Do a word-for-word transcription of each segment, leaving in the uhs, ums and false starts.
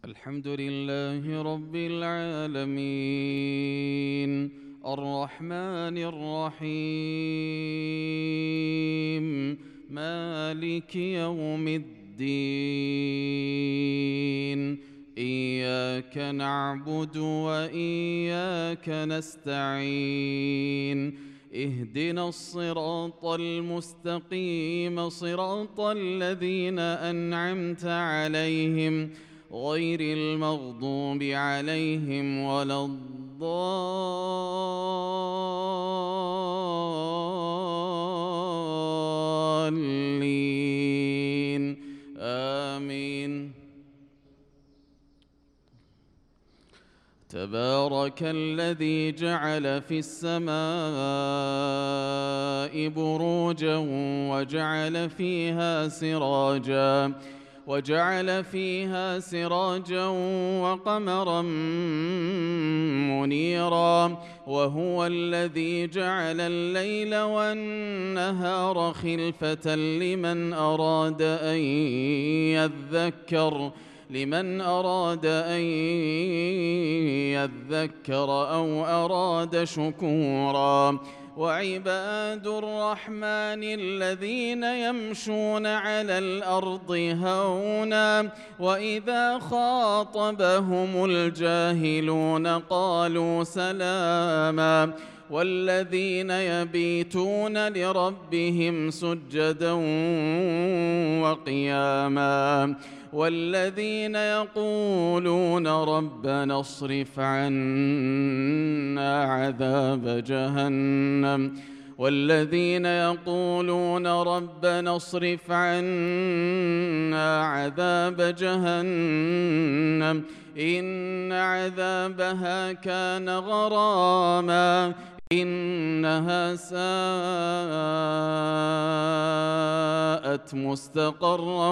الحمد لله رب العالمين الرحمن الرحيم مالك يوم الدين إياك نعبد وإياك نستعين اهدنا الصراط المستقيم صراط الذين أنعمت عليهم غير المغضوب عليهم ولا الضالين آمين. تبارك الذي جعل في السماء بروجا وجعل فيها سراجا وجعل فيها سراجا وقمرا منيرا وهو الذي جعل الليل والنهار خلفة لمن أراد أن يذكر لمن أراد أن يذكر أو أراد شكورا. وعباد الرحمن الذين يمشون على الأرض هونا وإذا خاطبهم الجاهلون قالوا سلاما والذين يبيتون لربهم سجدا وقياما والذين يقولون ربنا اصرف عنا عذاب جهنم والذين يقولون ربنا اصرف عنا عذاب جهنم إن عذابها كان غراما إنها ساءت مستقرا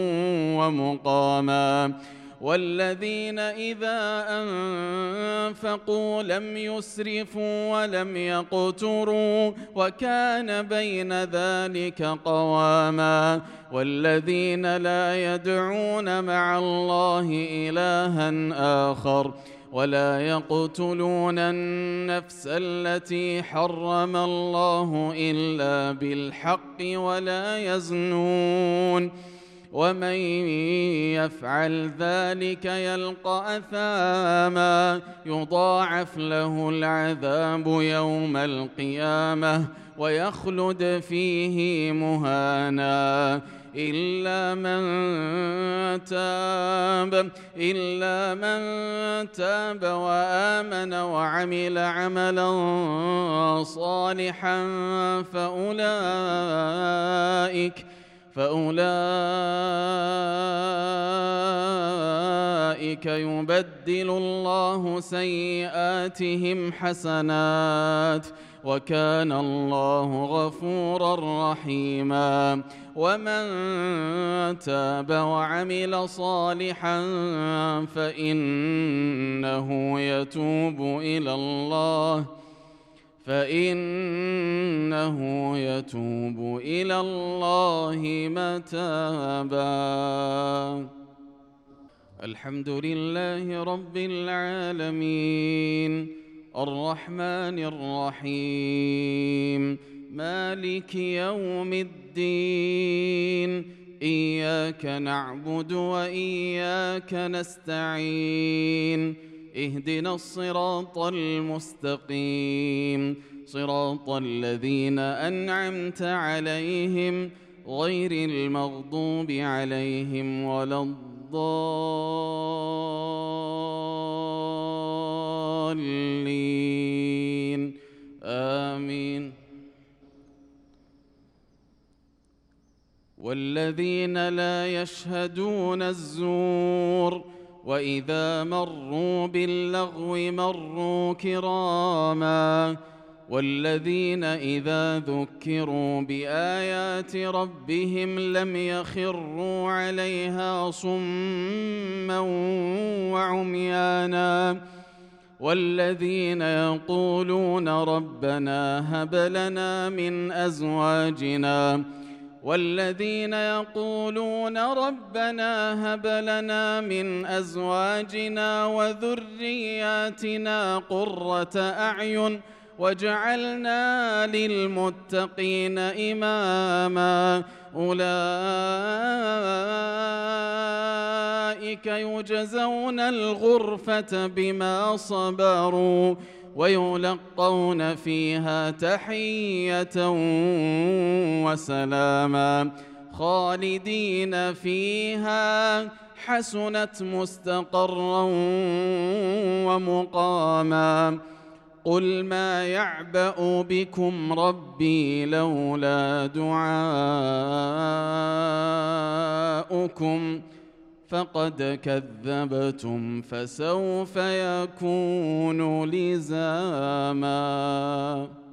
ومقاما والذين إذا أنفقوا لم يسرفوا ولم يقتروا وكان بين ذلك قواما والذين لا يدعون مع الله إلها آخر ولا يقتلون النفس التي حرم الله إلا بالحق ولا يزنون ومن يفعل ذلك يلقى أثاما يضاعف له العذاب يوم القيامة ويخلد فيه مهانا إلا من تاب إلا من تاب وآمن وعمل عملا صالحا فأولئك فأولئك يبدل الله سيئاتهم حسنات وكان الله غفورا رحيما. ومن تاب وعمل صالحا فإنه يتوب إلى الله فإنه يتوب إلى الله متابا. الحمد لله رب العالمين الرحمن الرحيم مالك يوم الدين إياك نعبد وإياك نستعين اهدنا الصراط المستقيم صراط الذين أنعمت عليهم غير المغضوب عليهم ولا الضالين آمين. والذين لا يشهدون الزور وإذا مروا باللغو مروا كراما والذين إذا ذكروا بآيات ربهم لم يخروا عليها صما وعميانا والذين يقولون ربنا هب لنا من أزواجنا والذين يقولون ربنا هب لنا من أزواجنا وذرياتنا قرة أعين واجعلنا للمتقين إماما أولئك يجزون الغرفة بما صبروا ويلقون فيها تحية وسلاما خالدين فيها حسنت مستقرا ومقاما قل ما يعبأ بكم ربي لولا دعاؤكم فقد كذبتم فسوف يكون لزاما.